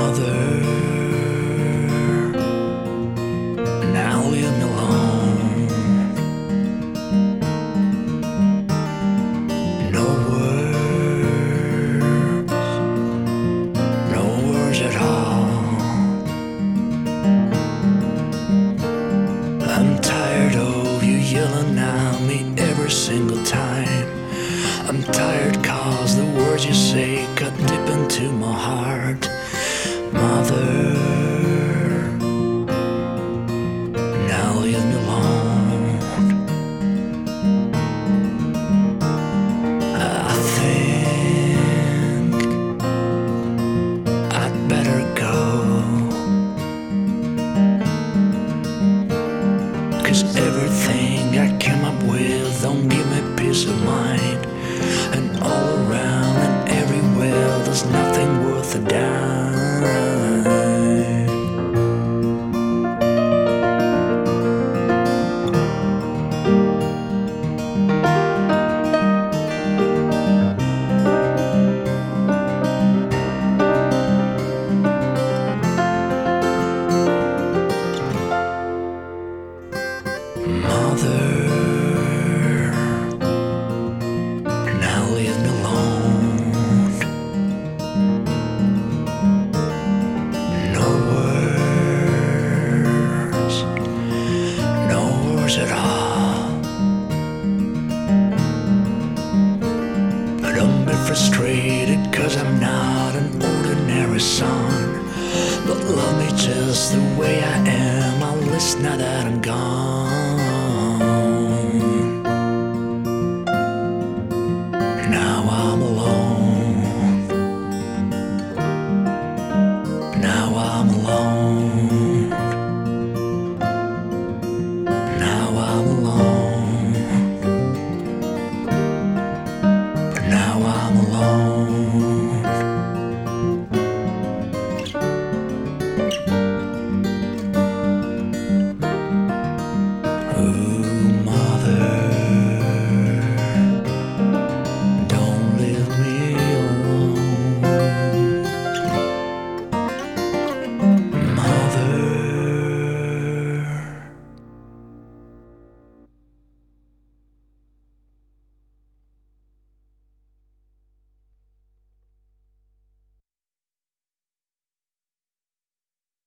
Mother, now leave me alone. No words, no words at all. I'm tired of you yelling at me every single time. I'm tired cause the words you say cut deep into my heart. Mother, now leave me alone. I think I'd better go, 'cause everything I came up with don't give me peace of mind. And all around and everywhere there's nothing worth a dime. Mother, now leave me alone. No words, no words at all. But don't be frustrated 'cause I'm not an ordinary son. But love me just the way I am, at least now that I'm gone.